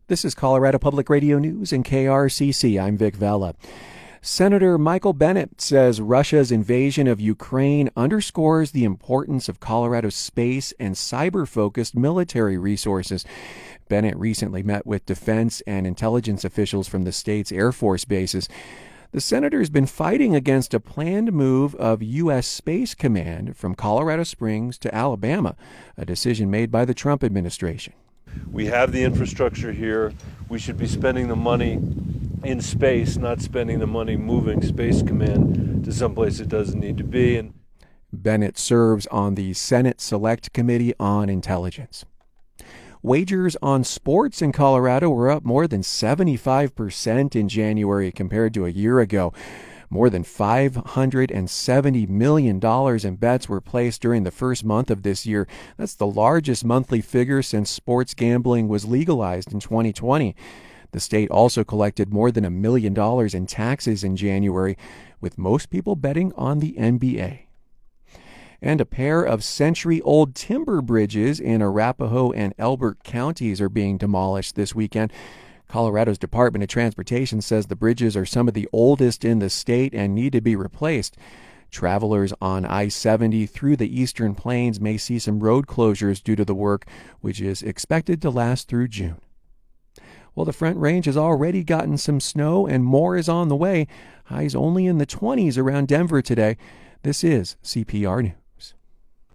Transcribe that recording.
This is Colorado Public Radio News and KRCC. I'm Vic Vela. Senator Michael Bennet says Russia's invasion of Ukraine underscores the importance of Colorado's space and cyber-focused military resources. Bennet recently met with defense and intelligence officials from the state's Air Force bases. The senator has been fighting against a planned move of U.S. Space Command from Colorado Springs to Alabama, a decision made by the Trump administration. We have the infrastructure here. We should be spending the money in space, not spending the money moving Space Command to someplace it doesn't need to be. And Bennet serves on the Senate Select Committee on Intelligence. Wagers on sports in Colorado were up more than 75% in January compared to a year ago. More than $570 million in bets were placed during the first month of this year. That's the largest monthly figure since sports gambling was legalized in 2020. The state also collected more than $1 million in taxes in January, with most people betting on the NBA. And a pair of century-old timber bridges in Arapahoe and Elbert counties are being demolished this weekend. Colorado's Department of Transportation says the bridges are some of the oldest in the state and need to be replaced. Travelers on I-70 through the Eastern Plains may see some road closures due to the work, which is expected to last through June. Well, the Front Range has already gotten some snow and more is on the way. Highs only in the 20s around Denver today. This is CPR News.